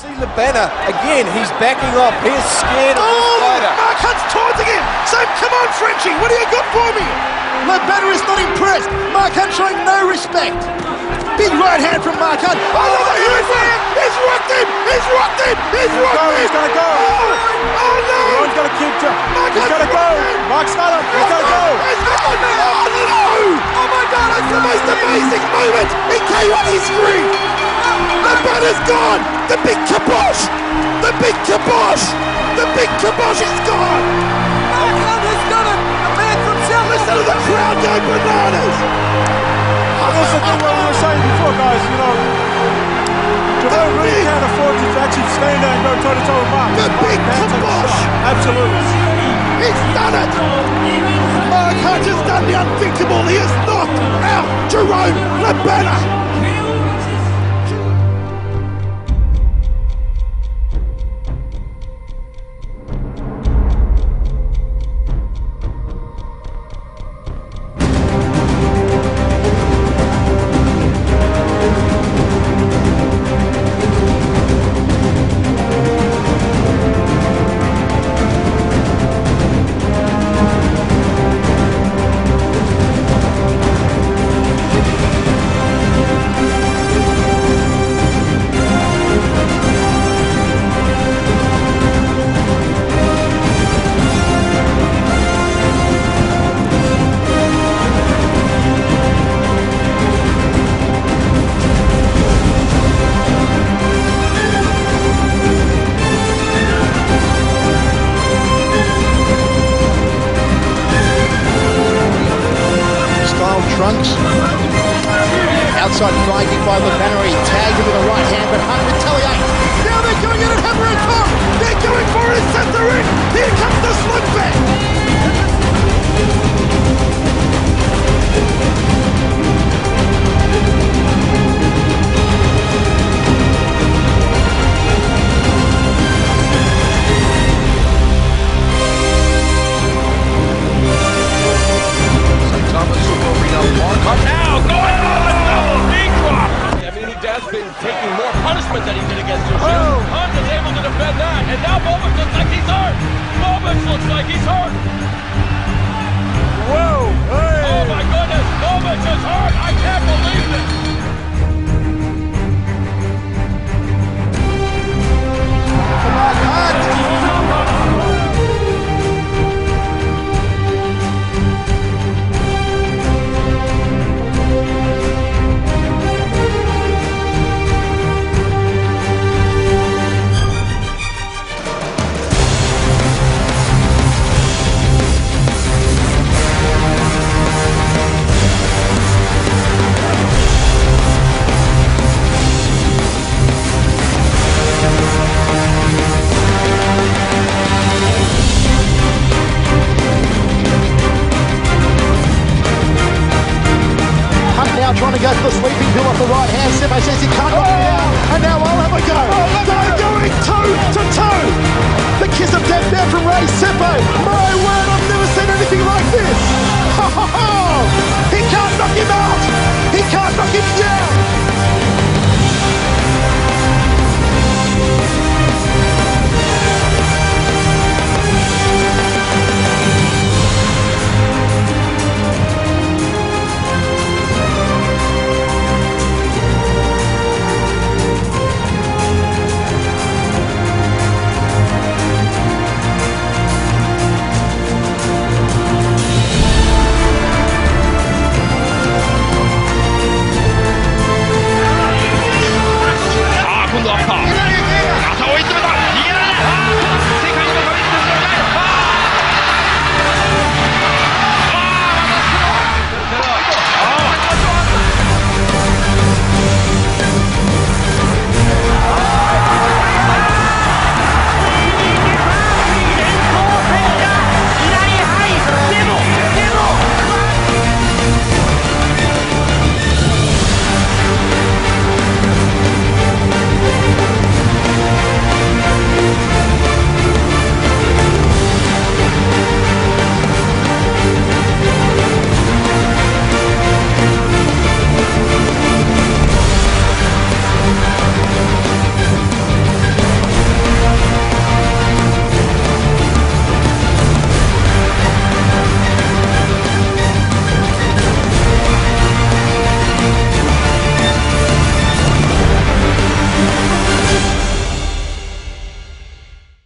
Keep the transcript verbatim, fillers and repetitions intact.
see Lebena again. He's backing off. He's scared of oh, this fighter. Mark Hunt's taunting him. Saying, come on, Frenchie, what do you got for me? Lebena is not impressed. Mark Hunt showing no respect. Big right hand from Mark Hunt. Oh, another huge man. He's rocked him. He's rocked him. He's rocked him. He's going to go. Oh, oh no. Ron's going to keep to. Mark He's going to go. Mark's got him. He's going to go. He's going to go. Oh no. Oh my God. That's the most amazing moment in K one history. Lebena's gone. The big kibosh. The big kibosh. The big kibosh is gone. Mark Hunt has got it. A man from South. Listen to the crowd go bananas. This is what we were saying before, guys. You know, Jerome really can't afford to actually stand there and go toe to toe with Mark. The big kibosh. Absolutely. He's done it. Mark Hunt has done the unthinkable. He has knocked out Jerome Lebena. Trunks. Outside fly kick by Lebena. He tagged him with a right hand, but Hunt retaliates. Now they're going at it hammer and tongue. They're going for it. Set the ring. Here comes the slugfest. Taking more punishment than he did against Yoshida. Oh. Hunt is able to defend that, and now Bobic looks like he's hurt. Bobic looks like he's hurt. Whoa! Hey. Oh my goodness, Bobic is hurt. I can't believe this. Come on, Hunt. Now trying to go for the sweeping bill off the right hand. Seppo says he can't knock him down. And now I'll have a go. Oh, they're going toe to toe. The kiss of death there from Ray Seppo. My word, I've never seen anything like this. He can't knock him out. He can't knock him down.